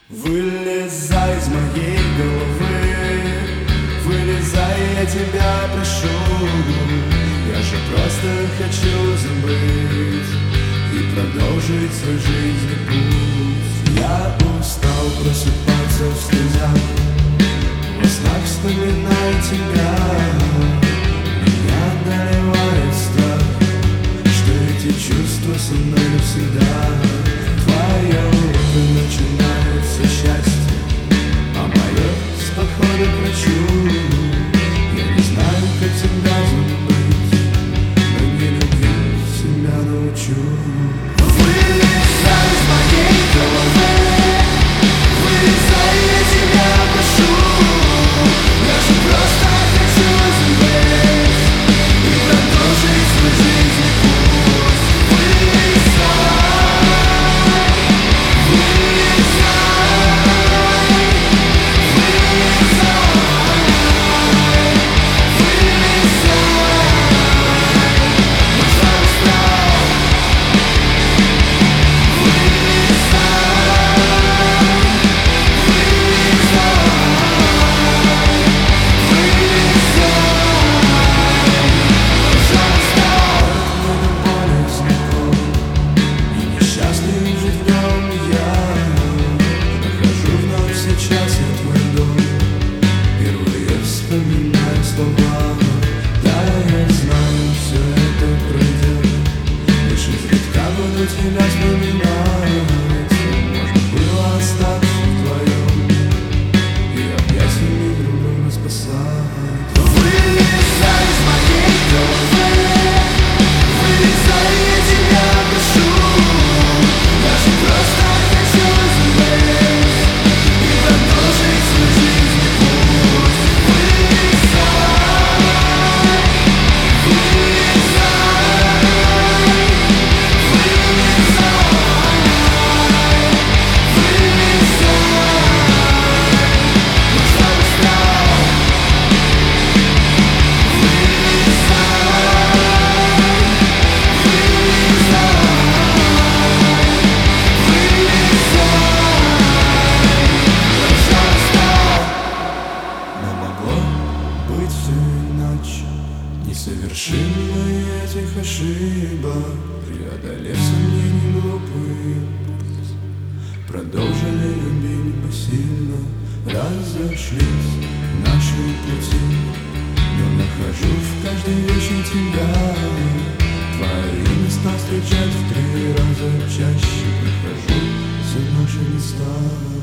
Вылезай из моей головы, вылезай, я тебя прошу. Я же просто хочу забыть и продолжить свой жизненный путь. Я устал просыпаться в слезах, во снах вспоминая тебя. Меня одолевает страх, что эти чувства со мной навсегда. Твое утро начинается счастье, а мое с похода к врачу. Я не знаю, как тебя забыть, но не любви себя научу. Вылезай из моей головы, вылезай, я тебя прошу. Я же просто хочу забыть и продолжить свой жизненный путь. Вылезай, тебя вспоминать, можно было остаться вдвоем и объятиями друг друга спасать. Вылезай из моей головы, вылезай, я тебя прошу. Я же просто хочу забыть и продолжить свой жизненный путь. Вылезай, не совершим мы этих ошибок, преодолев сомнений глупый путь. Продолжили любить посильно, разошлись наши пути. Но нахожу в каждой вещи тебя, твои места встречать в 3 раза чаще. Прохожу все наши места.